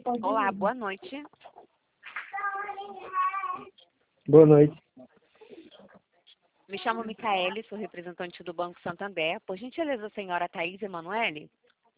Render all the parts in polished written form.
Olá, boa noite. Boa noite. Me chamo Micaele, sou representante do Banco Santander. Por gentileza, a senhora Thaís Emanuele?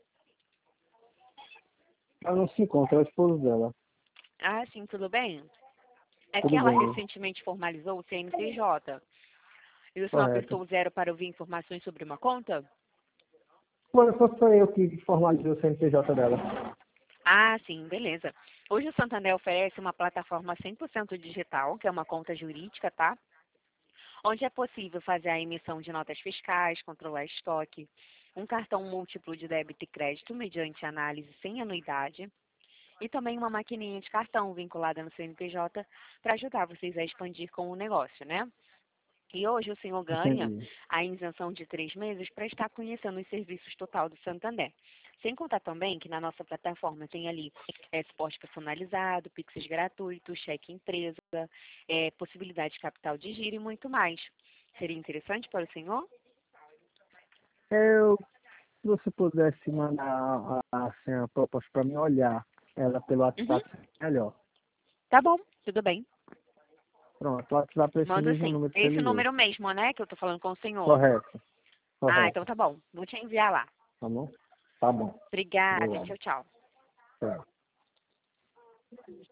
Ela não se encontra, é o esposo dela. Ah, sim, tudo bem? É que Tudo ela bem. recentemente formalizou o CNPJ. E o senhor Correto. apertou o 0 para ouvir informações sobre uma conta? Quando foi eu que formalizei o CNPJ dela. Ah, sim, beleza. Hoje o Santander oferece uma plataforma 100% digital, que é uma conta jurídica, tá? Onde é possível fazer a emissão de notas fiscais, controlar estoque, um cartão múltiplo de débito e crédito mediante análise sem anuidade e também uma maquininha de cartão vinculada no CNPJ para ajudar vocês a expandir com o negócio, né? E hoje o senhor ganha Entendi. a isenção de 3 meses para estar conhecendo os serviços total do Santander. Sem contar também que na nossa plataforma tem ali suporte personalizado, Pix gratuito, cheque empresa, possibilidade de capital de giro e muito mais. Seria interessante para o senhor? Se você pudesse mandar assim, a proposta para mim olhar ela pelo Uhum. WhatsApp, melhor. Tá bom, tudo bem. Pronto, o WhatsApp é esse Mando mesmo sim. número que você Esse ligou. número mesmo, né, que eu tô falando com o senhor. Correto. Ah, então Correto. tá bom. Vou te enviar lá. Tá bom? Tá bom. Obrigada. Obrigado. Tchau, tchau. Tchau.